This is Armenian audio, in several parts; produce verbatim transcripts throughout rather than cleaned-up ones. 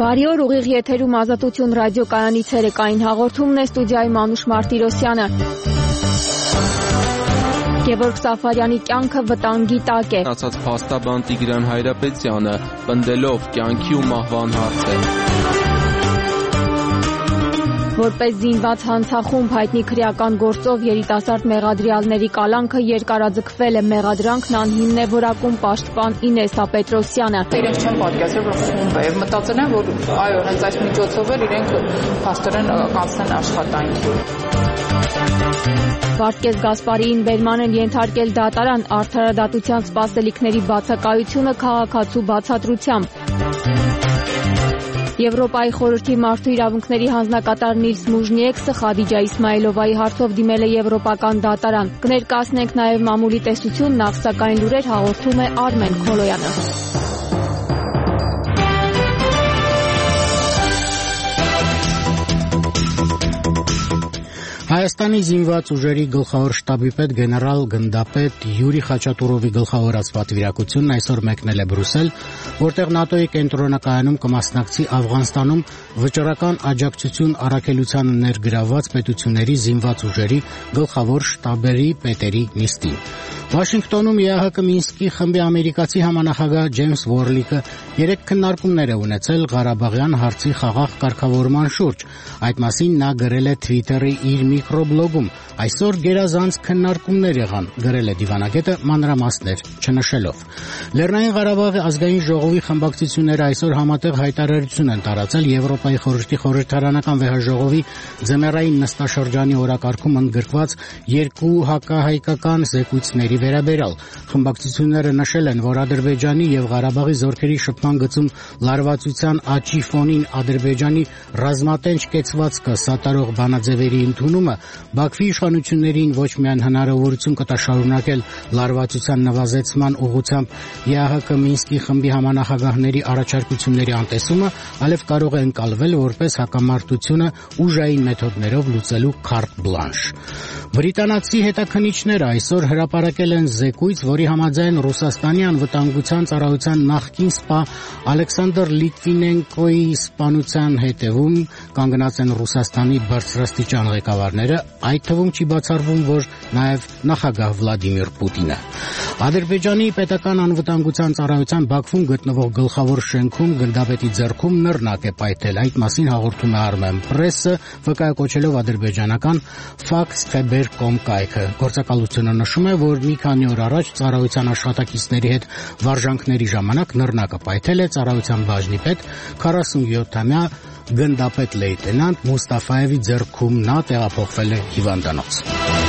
Բարի օր, ուղիղ եթերում Ազատություն ռադիոկայանի ցերեկային հաղորդումն է, ստուդիայում Անուշ Մարտիրոսյանը։ Գևորգ Սաֆարյանի կյանքը վտանգի տակ է։ Ասաց փաստաբան Տիգրան Հայրապետյանը, պնդելով կյանքի ու մահվան հարցը։ Որպես զինված հանցախումբ հայտնի քրեական գործով երիտասարդ մեղադրյալների կալանքը երկարաձգվել է, մեղադրանքն անհիմն է որակում պաշտպան Ինեսա Պետրոսյանը։ Իրենք չեն պատկերացրել, որ խումբ է, եւ մտածել են, որ այո, հենց այս միջոցով էլ իրենք փաստորեն կանցնեն աշխատանքի։ Վարդգես Գասպարիին բերման են ենթարկել դատարան, արդարադատության սպասելիքների բացակայությունը քաղաքացու բացատրությամբ։ Եվրոպայի խորհրդի մարդու իրավունքների հանձնակատար Նիլս Մուժնիեքսը Խադիջա Իսմայելովայի հարցով դիմել է եվրոպական դատարան։ Կներկայացնենք նաև մամուլի տեսություն, նախ սակայն լուրեր հաղորդում է Արմեն Քոլոյանը։ Հայաստանի զինված ուժերի գլխավոր շտաբի պետ գեներալ գնդապետ Յուրի Խաչատուրովի գլխավորած պատվիրակությունն այսօր մեկնել է Բրյուսել, որտեղ ՆԱՏՕ-ի կենտրոնակայանում կմասնակցի Աֆղանստանում վճռական աջակցություն առաքելությանը ներգրավված պետությունների զինված ուժերի գլխավոր շտաբերի պետերի նիստին։ Վաշինգտոնում ԵԱՀԿ Մինսկի խմբի ամերիկացի համանախագահ Ջեյմս Վորլիկը երեք քննարկումներ է ունեցել Ղարաբաղյան հարցի խաղաղ կարգավորման շուրջ։ Այդ մասին նա գրել է Twitter-ի իր միկրոբլոգում։ Այսօր գերազանց քննարկումներ եղան, գրել է դիվանագետը մանրամասներ չնշելով։ Լեռնային Ղարաբաղի ազգային ժողովի խմբակցությունները այսօր համատեղ հայտարարություն են տարածել Եվրոպայի խորհրդի խորհրդարանական վեհաժողովի ձմեռային նստաշրջանի օրակարգում ընդգրկված երկու հակահայկական զեկույցների վերաբերյալ։ Խմբակցությունները նշել են, որ Ադրբեջանի եւ Ղարաբաղի զորքերի շփման գծում լարվածության աճի ֆոնին Ադրբեջանի ռազմատենչ կեցվածքը սատարող բանաձևերի ընդունումը Բաքվի իշխանություններին ոչ միայն հնարավորություն կտա շարունակել լարվածության նվազեցման ուղղությամբ ԵԱՀԿ Մինսկի խմբի համանախագահների առաջարկությունների անտեսումը, այլև կարող է ընկալվել որպես հակամարտությունը ուժային մեթոդներով լուծելու քարտ բլանշ։ Բրիտանացի հետաքննիչները այսօր հրապարակել են զեկույց, որի համաձայն Ռուսաստանի անվտանգության ծառայության նախկին սպա Ալեքսանդր Լիտվինենկոյի սպանության հետևում կանգնած են Ռուսաստանի բարձրաստիճան ղեկավարները, այդ թվում չի բացառվում, որ նաև նախագահ Վլադիմիր Պուտինը։ Ադրբեջանի պետական անվտանգության ծառայության Բաքվում գտնվող գլխավոր շենքում գնդապետի ձեռքում նռնակ է պայթել։ Այդ մասին հաղորդում է Armen Press-ը, վկայակոչելով ադրբեջանական Fax Khaber dot com կայքը։ Գործակալությունը նշում է, որ մի քանի օր առաջ ծառայության աշխատակիցների հետ վարժանքների ժամանակ նռնակը պայթել է ծառայության բաժնի պետ քառասունյոթամյա գնդապետ լեյտենանտ Մուստաֆայևի ձեռքում նա տեղափոխվել է հիվանդանոց։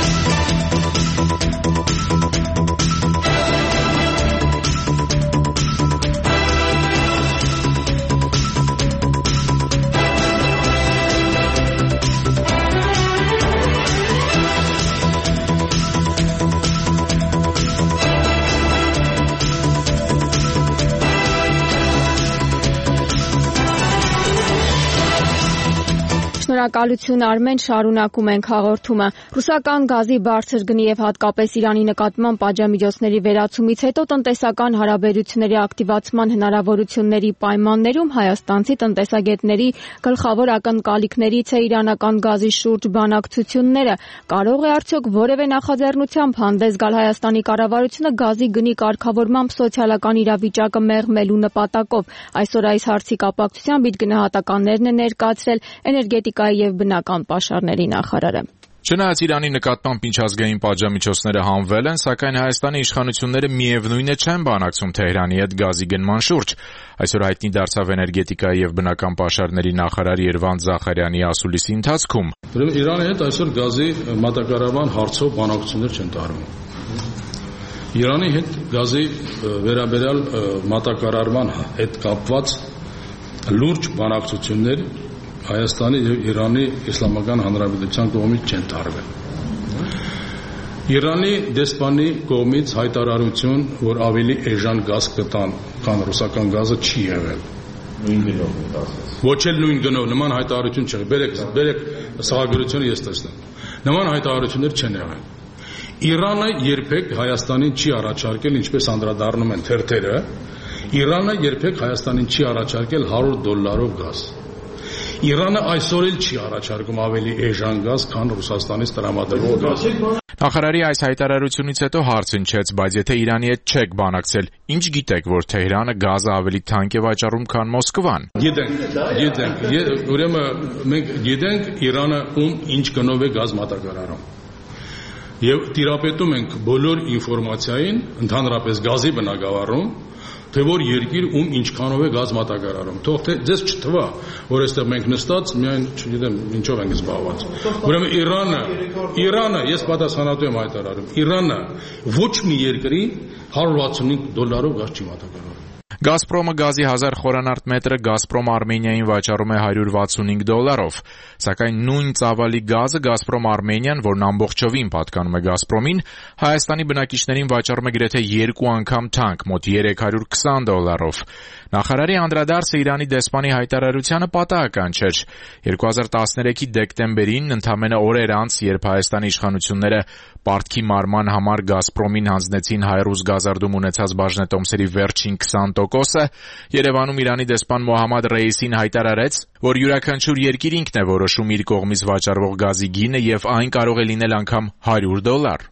Շնորհակալություն Արմեն, շարունակում ենք հաղորդումը։ Ռուսական գազի բարձր գնի եւ հատկապես Իրանի նկատմամբ պատժամիջոցների վերացումից հետո տնտեսական հարաբերությունների ակտիվացման հնարավորությունների պայմաններում հայաստանցի տնտեսագետների գլխավոր ակնկալիքներից է իրանական գազի շուրջ բանակցությունները։ Կարող է արդյոք որևէ նախաձեռնությամբ հանդես գալ Հայաստանի կառավարությունը գազի գնի կարգավորմամբ սոցիալական իրավիճակը մեղմելու նպատակով։ Այսօր այս հարցի կապակցությամբ իր գնահատականներն է ներկայացրել էներգետիկայի եւ բնական պաշարների նախարարը։ Չնայած Իրանի նկատմամբ միջազգային պատժամիջոցները հանվել են, սակայն Հայաստանի իշխանությունները միևնույն է չեն բանակցում Թեհրանի հետ գազի գնման շուրջ։ Այսօր հայտնի դարձավ էներգետիկայի եւ բնական պաշարների նախարար Երվանդ Զախարյանի ասուլիսի ընթացքում։ Իրանի հետ այսօր գազի մատակարարման հարցով բանակցություններ չեն տարվում։ Իրանի հետ գազի վերաբերյալ մատակարարման հետ կապված լուրջ բանակցություններ Հայաստանի եւ Իրանի Իսլամական Հանրապետության կողմից չեն տարվել։ Իրանի դեսպանի կողմից հայտարարություն, որ ավելի էժան գազ կտան, քան ռուսական գազը չի եղել։ Նույն գնով ասած։ Ոչ էլ նույն գնով, նման հայտարարություն չեղել։ Բերեք, բերեք սահագրությունը ես տեսնեմ։ Նման հայտարարություններ չեն եղել։ Իրանը երբեք Հայաստանին չի առաջարկել, ինչպես անդրադառնում են թերթերը, Իրանը երբեք Հայաստանին չի առաջարկել հարյուր դոլարով գազ։ Իրանը այսօր էլ չի առաջարկում ավելի էժան գազ, քան Ռուսաստանից տրամադրվող գազը։ Նախարարի այս հայտարարությունից հետո հարց հնչեց, բայց եթե Իրանի հետ չեք բանակցել, ինչ գիտեք, որ Թեհրանը գազը ավելի թանկ է վաճառում, քան Մոսկվան։ Գիտենք, գիտենք, ուրեմն մենք գիտենք Իրանը ում ինչ գնով է գազ մատակարարում։ Եվ տիրապետում ենք բոլոր ինֆորմացիային, ընդհանրապես գազի բնագավառում, թե որ երկիր ում ինչքանով է գազ մատակարարում։ Թող թե ձեզ չթվա, որ այստեղ մենք նստած միայն, չգիտեմ, ինչով ենք զբաղված։ Ուրեմն Իրանը, Իրանը, ես պատասխանատու եմ հայտարարում, Իրանը ոչ մի երկրի հարյուր վաթսունհինգ դոլարով գազ չի մատակարարում։ Գազպրոմը գազի հազար խորանարդ մետրը Գազպրոմ Արմենիային վաճառում է հարյուր վաթսունհինգ դոլարով, սակայն նույն ծավալի գազը Գազպրոմ Արմենիան, որն ամբողջովին պատկանում է Գազպրոմին, Հայաստանի բնակիչներին վաճառում է գրեթե երկու անգամ թանկ, մոտ երեք հարյուր քսան դոլարով։ Նախարարի անդրադարձը Իրանի դեսպանի հայտարարությանը պատահական չէր։ երկու հազար տասներեքի դեկտեմբերին, ընդամենը օրեր անց, երբ Հայաստանի իշխանությունները պարտքի մարման համար Գազպրոմին հանձնեցին հայ-ռուս գազարդում ունեցած բաժնետոմսերի վերջին քսան տոկոսը, Երևանում Իրանի դեսպան Մոհամմադ Ռեյիսին հայտարարեց, որ յուրաքանչյուր երկիր ինքն է որոշում իր կողմից վաճառվող գազի գինը եւ այն կարող է լինել անգամ հարյուր դոլար։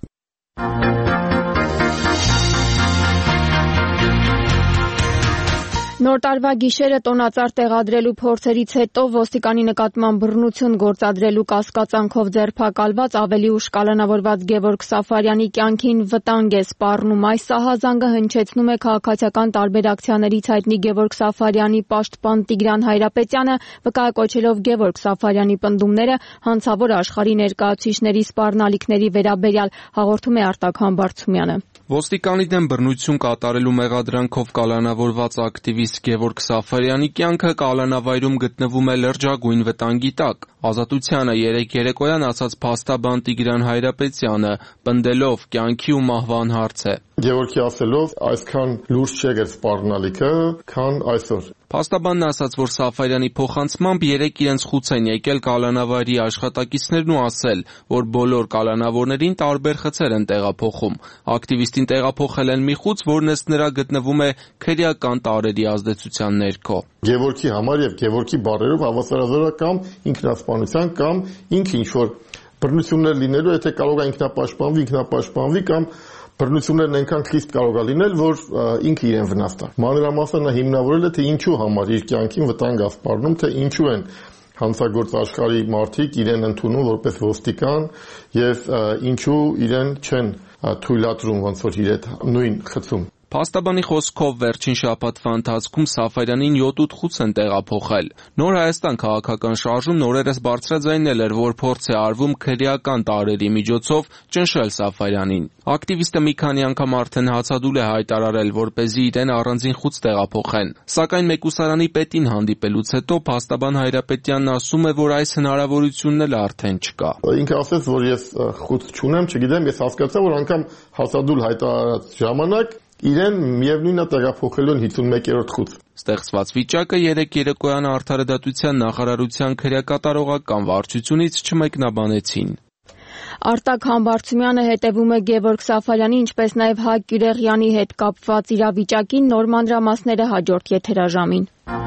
Նոր տարվա գիշերը տոնածառ տեղադրելու փորձերից հետո ոստիկանի նկատմամբ բռնություն գործադրելու կասկածանքով ձերբակալված ավելի ուշ կալանավորված Գևորգ Սաֆարյանի կյանքին վտանգ է սպառնում։ Այս ահազանգը հնչեցնում է քաղաքացիական տարբեր ակցիաներից հայտնի Գևորգ Սաֆարյանի պաշտպան Տիգրան Հայրապետյանը, վկայակոչելով Գևորգ Սաֆարյանի պնդումները հանցավոր աշխարհի ներկայացուցիչների սպառնալիքների վերաբերյալ, հաղորդում է Արտակ Համբարձումյանը։ Ոստիկանի դեմ բռնություն կատարելու մեղադրանքով կալանավորված ակտիվիստ Գևորգ Սաֆարյանի կյանքը կալանավայրում գտնվում է լրջագույն վտանգի տակ։ Ազատությանը երեկ երեկոյան ասաց փաստաբան Տիգրան Հայրապետյանը, պնդելով կյանքի ու մահվան հարց է։ Գևորգի ասելով, այսքան լուրջ չէ գեր սպառնալիքը, քան այսօր։ Փաստաբանն ասաց, որ Սաֆարյանի փոխանցմամբ երեկ իրենց խուց են եկել կալանավայրի աշխատակիցներն ու ասել, որ բոլոր կալանավորներին տարբեր խցեր են տեղափոխում։ Ակտիվիստին տեղափոխել են մի խուց, որն ըստ նրա գտնվում է քրեական տարրերի ազդեցության ներքո։ Գևորգի համար եւ Գևորգի բարերով հավասարազորական ինքնասպանության կամ ինքը ինչ որ բռնություններ լինելու, եթե կարող է ինքնապաշտպանվի, ինքնապաշտպանվի կամ բռնություններն այնքան խիստ կարող է լինել, որ ինքը իրեն վնասի։ Մանրամասն նա հիմնավորել է, թե ինչու համար իր կյանքին վտանգ ասպառնում, թե ինչու են հանցագործ աշխարհի մարդիկ իրեն ընդունում որպես ոստիկան եւ ինչու իրեն չեն թույլատրում ոնց որ իր հետ նույն խցում։ Փաստաբանի խոսքով վերջին շաբաթվա ընթացքում Սաֆարյանին յոթ-ութ խուց են տեղափոխել։ Նոր Հայաստան քաղաքական շարժումն օրերս բարձրաձայնել էր, որ փորձ է արվում քրեական տարրերի միջոցով ճնշել Սաֆարյանին։ Ակտիվիստը մի քանի անգամ արդեն հացադուլ է հայտարարել, որպեսզի իրեն առանձին խուց տեղափոխեն։ Սակայն մեկուսարանի պետին հանդիպելուց հետո փաստաբան Հայրապետյանն ասում է, որ այս հնարավորությունն էլ արդեն չկա։ Ինքը ասաց, որ ես խուց չունեմ, չգիտեմ, ես հասկացա, որ անգամ հացադուլ հայտարարած ժամանակ իրեն միևնույնն է տեղափոխելու հինգսունմեկերորդ խուց։ Ստեղծված վիճակը երեկ երեկոյան Արդարադատության նախարարության քրեակատարողական վարչությունից չմեկնաբանեցին։ Արտակ Համբարձումյանը հետևում է Գևորգ Սաֆարյանի, ինչպես նաև Հակ Գյուրեղյանի հետ կապված իրավիճակին, նոր մանրամասները հաջորդ եթերաժամին։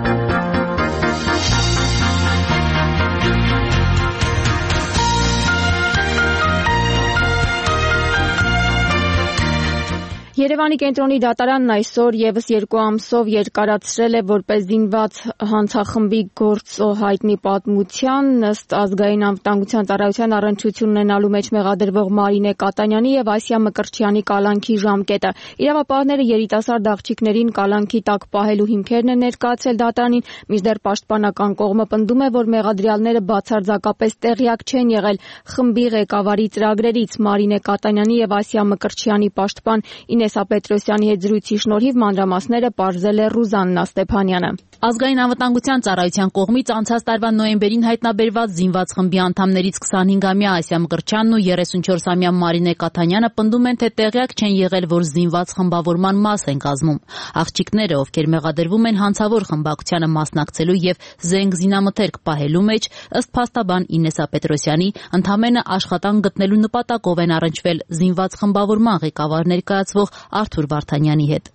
Երևանի կենտրոնի դատարանն այսօր եւս երկու ամսով երկարացրել է որպես զինված հանցախմբի գործ հայտնի պատմության ըստ ազգային անվտանգության ծառայության առնչություն ունենալու մեջ մեղադրվող Մարինե Կատանյանի եւ Ասիա Մկրտչյանի կալանքի ժամկետը։ Իրավապահները երիտասարդ աղջիկներին կալանքի տակ պահելու հիմքերն են ներկայացրել դատարանին, մինչդեռ պաշտպանական կողմը պնդում է, որ մեղադրյալները բացարձակապես տեղյակ չեն եղել խմբի ղեկավարի ծրագրերից։ Մարինե Կատանյանի եւ Ասիա Մկրտչյանի պաշտպան Ինեսա Պետրոսյանի հետ զրույցի շնորհիվ մանրամասները պարզել է Ռուզաննա Ստեփանյանը։ Ազգային անվտանգության ծառայության կողմից անցած տարվա նոյեմբերին հայտնաբերված զինված խմբի անդամներից քսանհինգամյա Ասիա Մկրտչյանն ու երեսունչորսամյա Մարինե Կաթանյանը պնդում են, թե տեղյակ չեն եղել, որ զինված խմբավորման մաս են կազմում։ Աղջիկները, ովքեր մեղադրվում են հանցավոր խմբակցությանը մասնակցելու եւ զենք զինամթերք պահելու մեջ, ըստ փաստաբան Ինեսա Պետրոսյանի, ընդամենը աշխատանք գտնելու նպատակով են առնչվել զինված խմբավորման ղեկավար ներկայացվող Արթուր Վարդանյանի հետ։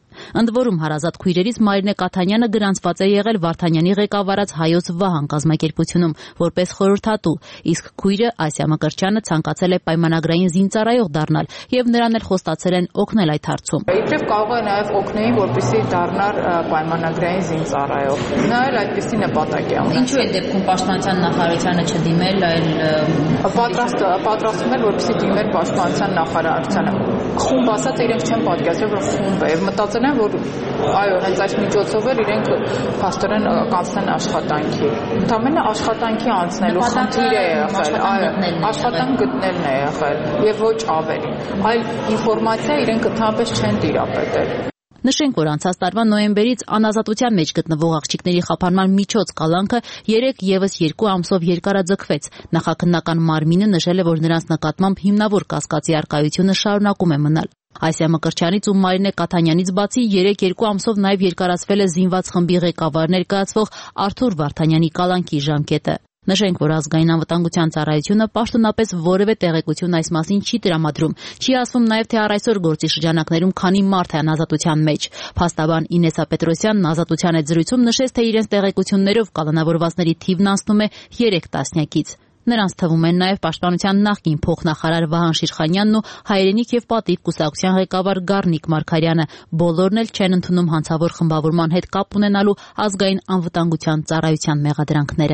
Ընդ որում հարազատ քույրերից Մարինե Կաթանյանը գրանցված է եղել Վարդանյանի ղեկավարած Հայոց Վահան կազմակերպությունում որպես խորհրդատու, իսկ քույրը Ասիա Մկրտչյանը ցանկացել է պայմանագրային զինծառայող դառնալ եւ նրան էլ խոստացել են օգնել այդ հարցում։ Իբրև կարող է նաեւ օգնել, որպեսզի դառնար պայմանագրային զինծառայող։ Նա էլ այդպիսի նպատակ է ունեցել։ Ինչու է դեպքում պաշտպանության նախարարությանը չդիմել, այլ պատրաստ պատրաստում էր, որպեսզի դիմեր պաշտպանության նախարարությանը։ Խումբ ասած իրենք չեն պատկերացրել, որ խումբ է, մտածել են, որ այո, հենց այս միջոցով էլ իրենք փաստորեն կանցնեն աշխատանքի։ Ընդամենը աշխատանքի անցնելու խնդիր է եղել, այո, աշխատանք գտնելն է եղել եւ ոչ ավելի։ Այլ ինֆորմացիա իրենք ընդհանրապես չեն տիրապետել։ Նշենք, որ անցած տարվա նոյեմբերից անազատության մեջ գտնվող աղջիկների խափանման միջոց կալանքը երեք եւս երկու ամսով երկարաձգվեց։ Նախաքննական մարմինը նշել է, որ նրանց նկատմամբ հիմնավոր կասկածի առկայությունը շարունակում է մնալ։ Ասիա Մկրտչյանից ու Մարինե Կաթանյանից բացի երեք երկու ամսով նաև երկարացվել է զինված խմբի ղեկավար ներկայացվող Արթուր Վարդանյանի կալանքի ժամկետը։ Նշենք, որ ազգային անվտանգության ծառայությունը պաշտոնապես որևէ տեղեկություն այս մասին չի տրամադրում։ Չի ասվում նաև, թե առ այսօր գործի շրջանակներում քանի մարդ է անազատության մեջ։ Փաստաբան Ինեսա Պետրոսյանն ազատության այդ զրույցում նշեց, թե իրենց տեղեկություններով կալանավորվածների թիվն անցնում է երեք տասնյակից։ Նրանց թվում են նաև պաշտպանության նախկին փոխնախարար Վահան Շիրխանյանն ու հայրենիք եւ պատիվ կուսակցության ղեկավար Գառնիկ Մարգարյանը։ Բոլորն էլ չեն ընդունում հանցավոր խմբավորման հետ կապ ունենալու ազգային անվտանգության ծառայության մեղադրանքները։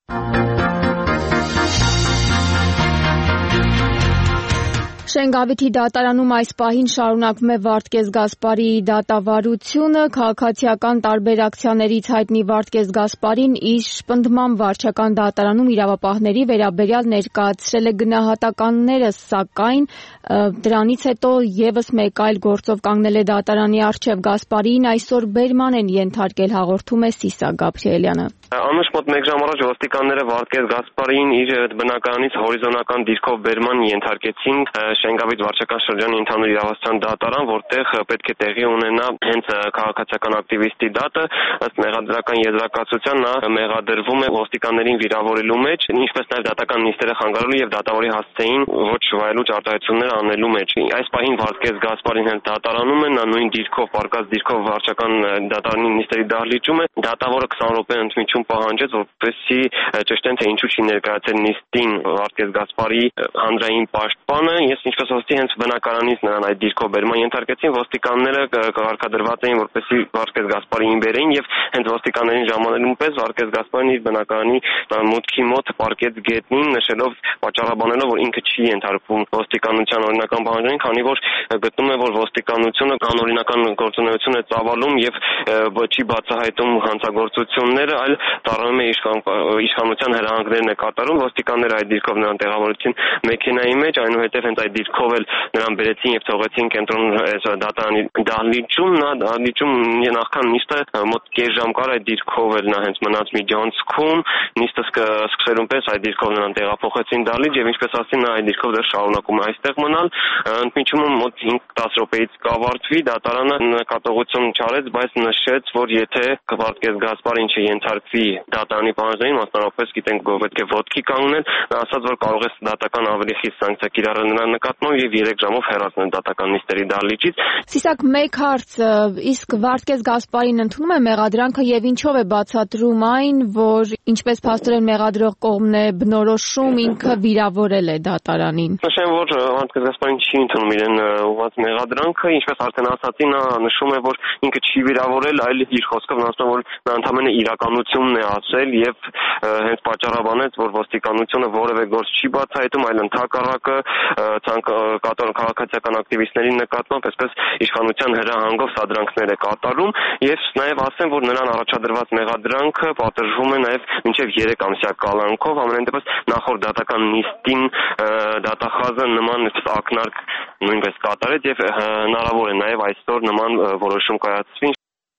Շենգավիթի դատարանում այս պահին շարունակվում է Վարդգես Գասպարի դատավարությունը։ Քաղաքացիական տարբեր ակցիաներից հայտնի Վարդգես Գասպարին իր շփնդման վարչական դատարանում իրավապահների վերաբերյալ ներկայացրել է գնահատականները, սակայն դրանից հետո եւս մեկ այլ գործով կանգնել է դատարանի առջև։ Գասպարին այսօր բերման են ենթարկել, հաղորդում է Սիսա Գաբրիելյանը։ Անուշ մոտ մեկ ժամ առաջ ոստիկանները Վարդգես Գասպարին իր բնակարանից հորիզոնական դիրքով բերման ենթարկեցին Շենգավիթ վարչական շրջանի ընդհանուր իրավասության դատարան, որտեղ պետք է տեղի ունենա հենց քաղաքացիական ակտիվիստի դատը, ըստ մեղադրական եզրակացության նա մեղադրվում է ոստիկաններին վիրավորելու մեջ, ինչպես նաև դատական նիստերը խանգարելու եւ դատավորի հասցեին ոչ վայելուչ արտահայտություններ անելու մեջ։ Այս պահին Վարդգես Գասպարին հենց դատարանում է, նա նույն դիրքով, պարկած դիրքով վարչական դատարանի նիստերի դահլիճում է։ Դատավորը քսան րոպե ընդմիջում պահանջեց, որպեսզի ճշտեն, թե ինչու չի ներկայացել նիստին Վարդգես Գասպարի հանրային պաշտպանը։ Ես ինչպես ոստի հենց բնակարանից նրան այդ դիրքով բերման ենթարկեցին, ոստիկանները կարգադրված էին, որպեսզի Վարդգես Գասպարին բերեին եւ հենց ոստիկաններին ժամանելուն պես Վարդգես Գասպարին իր բնակարանի մուտքի մոտ պարկեց գետնին, նշելով պատճառաբանելով, որ ինքը չի ենթարկվում ոստիկանության օրինական պահանջներին, քանի որ գտնում է, որ ոստիկանությունը կանոնական գործունեություն է ծավալում եւ չի բացահայտում հանցագործությունները, այլ ծառայում է իշխանության հրահանգներն է կատարում։ Ոստիկանները այդ դիրքով նրան տեղավորեցին մեքենայի մեջ, այնուհետև հենց այդ դիրքով էլ նրան բերեցին եւ թողեցին կենտրոն դատարանի դահլիճում։ Նա դահլիճում նախքան նիստը մոտ կես ժամ կար այդ դիրքով էլ նա հենց մնաց միջանցքում, նիստը սկսելուն պես այդ դիրքով նրան տեղափոխեցին դահլիճ եւ ինչպես ասին նա այդ դիրքով դեռ շարունակում է այստեղ մնալ։ Ընդմիջումը մոտ հինգ-տասը րոպեից կավարտվի, դատարանը նկատողություն չարեց, բայց նշեց, որ եթե Վարդգես Գասպարին չենթարկվի դատարանի պահանջներին, մասնավորապես գիտենք պետք է ոտքի կանգնել, նա ասաց, որ կարող է դատական ավելի խիստ սանկցիա կիրառել նրա նկատմամբ եւ երեք ժամով հեռացնել դատական նիստերի դահլիճից։ Սիսակ, մեկ հարց, իսկ Վարդգես Գասպարին ընդունում է մեղադրանքը եւ ինչով է բացատրում այն, որ ինչպես փաստորեն մեղադրող կողմն է բնորոշում, ինքը վիրավորել է դատարանին։ Նշեմ, որ Վարդգես Գասպարին չի ընդունում իրեն ուղղված մեղադրանքը, ինչպես արդեն ասացի, նա նշում է, որ ինքը չի վիրավորել, այլ իր խոսքով նա ասում է, որ նա ընդհանրապես իրականությունն է ասել եւ հենց պատճառաբանեց, որ ոստիկանությունը որևէ գործ չի բացահայտում, այլ ընդհակառակը կատարում քաղաքացիական ակտիվիստների նկատմամբ, այսպես իշխանության հրահանգով սադրանքներ է կատարում եւ նաեւ ասեմ, որ նրան առաջադրված մեղադրանքը պատժվում է նաեւ մինչեւ երեք ամսյա կալանքով, ամենայն դեպս նախորդ դատական նիստին դատախազը նման ակնարկ նույնպես կատարեց եւ հնարավոր է նաեւ այսօր նման որոշում կայացվի։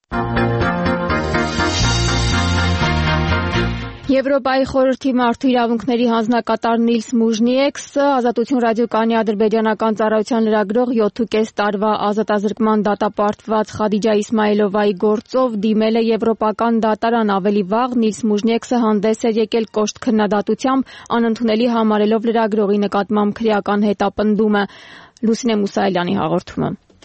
Եվրոպայի խորհրդի մարդու իրավունքների հանձնակատար Նիլս Մուժնիեքսը Ազատություն ռադիոկայանի ադրբեջանական ծառայության լրագրող յոթ տարվա ազատազրկման դատապարտված Խադիջա Իսմայելովայի գործով դիմել է եվրոպական դատարան։ Ավելի վաղ Նիլս Մուժնիեքսը հանդես էր եկել կոշտ քննադատությամբ, անընդունելի համարելով լրագրողի նկատմամբ քրեական հետապնդումը։ Լուսինե Մուսայելյանի հաղորդումը։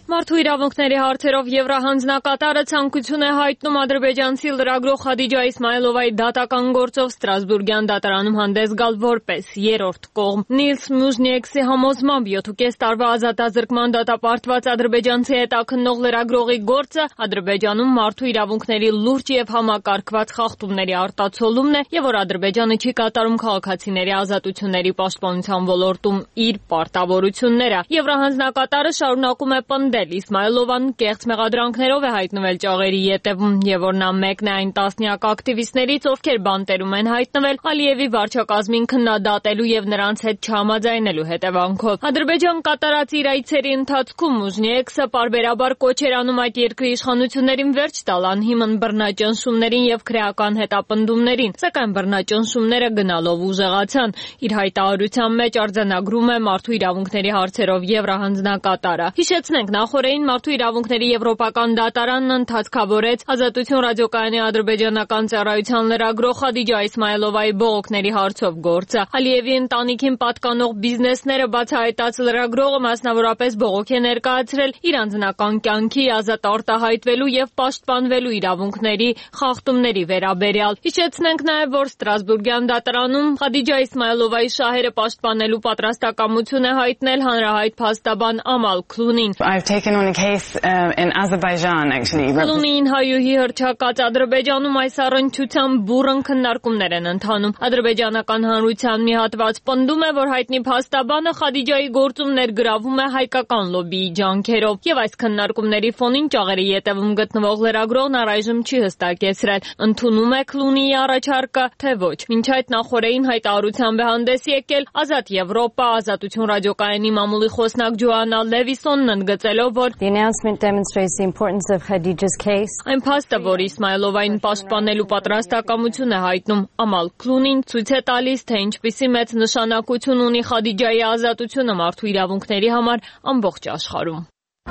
Մարդու իրավունքների հարցերով Եվրահանձնակատարը ցանկություն է հայտնում ադրբեջանցի լրագրող Խադիջա Իսմայլովայի դատական գործով Ստրասբուրգյան դատարանում հանդես գալ որպես երրորդ կողմ։ Նիլս Մուժնիեքսի համոզմամբ յոթ տարվա ազատազրկման դատապարտված ադրբեջանցի հետաքննող լրագրողի գործը Ադրբեջանում մարդու իրավունքների լուրջ եւ համակարգված խախտումների արտացոլումն է եւ որ Ադրբեջանը չի կատարում քաղաքացիների ազատությունների պաշտպանության ոլորտում իր պարտավորությունները։ Եվրահանձնակատարը շարունակում է պնդել Իսմայլովան կեղծ մեղադրանքներով է հայտնվել ճաղերի ետևում եւ որ նա մեկն է այն տասնյակ ակտիվիստներից, ովքեր բանտերում են հայտնվել Ալիևի վարչակազմին քննադատելու եւ նրանց հետ չհամաձայնելու հետևանքով։ Ադրբեջան կատարած իր այցերի ընթացքում Մուժնիեքսը պարբերաբար կոչ էր անում այդ երկրի իշխանություններին վերջ տալ անհիմն բռնաճնշումներին եւ քրեական հետապնդումներին, սակայն բռնաճնշումները գնալով ուժեղացան։ Իր հայտարարության մեջ արձանագրում է մարդու իրավունքների հարցերով Եվրահանձնակատարը։ Հիշեցնենք, նախորդին մարդու իրավունքների եվրոպական դատարանն ընթացքավորեց Ազատություն ռադիոկայանի ադրբեջանական ծառայության լրագրող Խադիջա Իսմայլովայի բողոքների հարցով գործը։ Ալիևի ընտանիքին պատկանող բիզնեսները բացահայտած լրագրողը մասնավորապես բողոք է ներկայացրել իր անձնական կյանքի ազատ արտահայտվելու եւ պաշտպանվելու իրավունքների խախտումների վերաբերյալ։ Հիշեցնենք նաեւ, որ Ստրասբուրգյան դատարանում Խադիջա Իսմայլովայի շահերը պաշտպանելու պատրաստակամություն է հայտնել հանրահայտ փաստաբան Ամալ Քլունին։ I've taken on a case uh, in Azerbaijan actually. Քլունին հայուհի հռչակած Ադրբեջանում այս առնչությամբ բուռն քննարկումներ են ընթանում։ Ադրբեջանական հանրության մի հատված պնդում է, որ հայտնի փաստաբանը Խադիջայի գործում ներգրավում է հայկական լոբիի ջանքերով, եւ այս քննարկումների ֆոնին ճաղերի ետևում գտնվող լրագրողն առայժմ չի հստակեցրել ընդունում է Քլունիի առաջարկը, թե ոչ։ Մինչ այդ նախորդին հայտարարությամբ է հանդես եկել Ազատ Եվրոպա Ազատություն ռադիոկայանի մամուլի խոսնակ Ջոաննա Լևիսոնն ընդգծելով, որ The announcement demonstrates the importance of Khadija's case. Այն փաստը, որ Իսմայլովային պաշտպանելու պատրաստակամություն է հայտնում Ամալ Քլունին, ցույց է տալիս, թե ինչպիսի մեծ նշանակություն ունի Խադիջայի ազատությունը մարդու իրավունքների համար ամբողջ աշխարհում։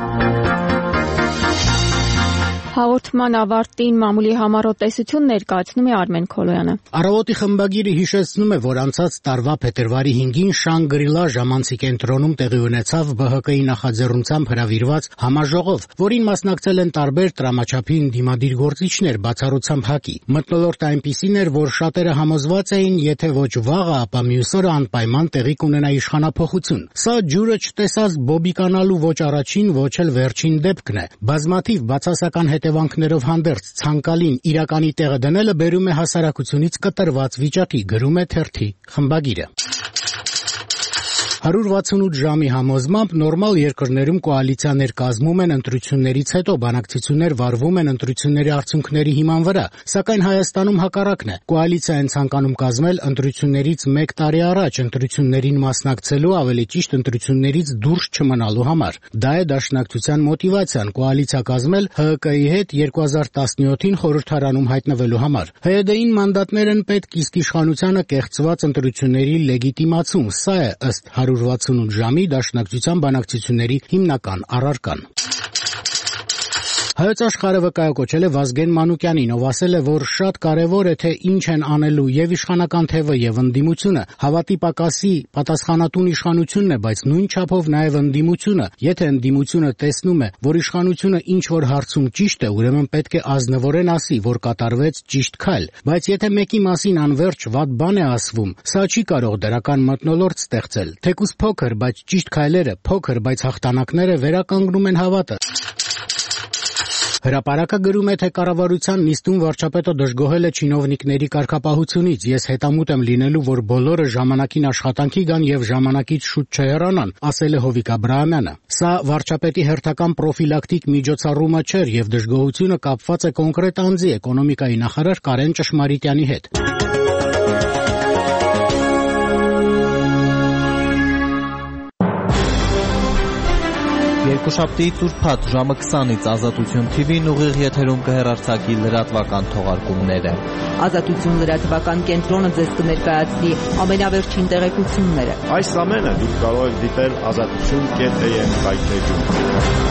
Հաղորդման ավարտին մամուլի համառոտ տեսություն ներկայացնում է Արմեն Քոլոյանը։ Առավոտի խմբագիրը հիշեցնում է, որ անցած տարվա փետրվարի հինգին Շանգրիլա ժամանցի կենտրոնում տեղի ունեցավ B H K-ի նախաձեռնությամբ հրավիրված համաժողով, որին մասնակցել են տարբեր տրամաչափի ընդդիմադիր գործիչներ, բացառությամբ ՀԱԿ-ի։ Մթնոլորտը այնպիսին էր, որ շատերը համոզված էին, եթե ոչ վաղը, ապա մյուս օրը անպայման տեղի կունենա իշխանափոխություն։ Սա ջուրը չտեսած բոբիկանալու ոչ առաջին, ոչ էլ վերջին դեպքն է։ Բազմաթիվ բացասական հետևանքներով հանդերձ ցանկալին իրականի տեղը դնելը բերում է հասարակությունից կտրված վիճակի, գրում է թերթի խմբագիրը։ հարյուր վաթսունութ ժամի համոզմամբ նորմալ երկրներում կոալիցիաներ կազմում են ընտրություններից հետո, բանակցություններ վարվում են ընտրությունների արդյունքների հիման վրա, սակայն Հայաստանում հակառակն է։ Կոալիցիա են ցանկանում կազմել ընտրություններից մեկ տարի առաջ, ընտրություններին մասնակցելու, ավելի ճիշտ ընտրություններից դուրս չմնալու համար։ Դա է դաշնակցության մոտիվացիան կոալիցիա կազմել H K I-ի հետ երկու հազար տասնյոթին խորհրդարանում հայտնվելու համար։ H D D-ին մանդատներ են պետք իսկ իշխանությանը կեղծված ընտրությունների լեգիտիմացում։ Սա է ըստ հարյուր վաթսունութ ժամի դաշնակցության բանակցությունների հիմնական առարկան։ Հայոց աշխարհը վկայակոչել է Վազգեն Մանուկյանին, ով ասել է, որ շատ կարևոր է, թե ինչ են անելու եւ իշխանական թևը եւ ընդդիմությունը, հավատի պակասի պատասխանատուն իշխանությունն է, բայց նույն չափով նաեւ ընդդիմությունը։ Եթե ընդդիմությունը տեսնում է, որ իշխանությունը ինչ որ հարցում ճիշտ է, ուրեմն պետք է ազնվորեն ասի, որ կատարվեց ճիշտ քայլ, բայց եթե մեկի մասին անverջ վատ բան է ասվում, սա չի կարող դրական մթնոլորտ ստեղծել։ Թեկուզ փոքր, բայց ճիշտ քայլերը, փոքր, բայց հաղթանակները վերականգնում են հավատը։ Հրապարակը գրում է, թե կառավարության նիստում վարչապետը դժգոհել է չինովնիկների կարգապահությունից։ Ես հետամուտ եմ լինելու, որ բոլորը ժամանակին աշխատանքի գան եւ ժամանակից շուտ չհեռանան, ասել է Հովիկ Աբրահամյանը։ Սա վարչապետի հերթական պրոֆիլակտիկ միջոցառումը չէր եւ դժգոհությունը կապված է կոնկրետ անձի էկոնոմիկայի նախարար Կարեն Ճշմարիտյանի հետ։ Երկուշաբթի ծուրփաթ ժամը քսանից Ազատություն T V-ն ուղիղ եթերում կհեռարձակի լրատվական թողարկումները։ Ազատություն լրատվական կենտրոնը ձեզ կներկայացնի ամենավերջին տեղեկությունները։ Այս ամենը դուք կարող եք դիտել ազատություն կետ A M վայթեջում։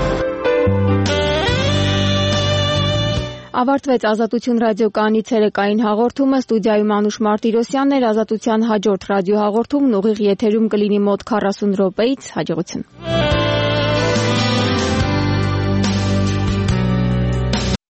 Ավարտվեց Ազատություն ռադիոկայանի ցերեկային հաղորդումը, ստուդիայում Անուշ Մարտիրոսյանն էր, Ազատության հաջորդ ռադիոհաղորդումն ուղիղ եթերում կլինի մոտ քառասուն րոպեից, հաջողություն։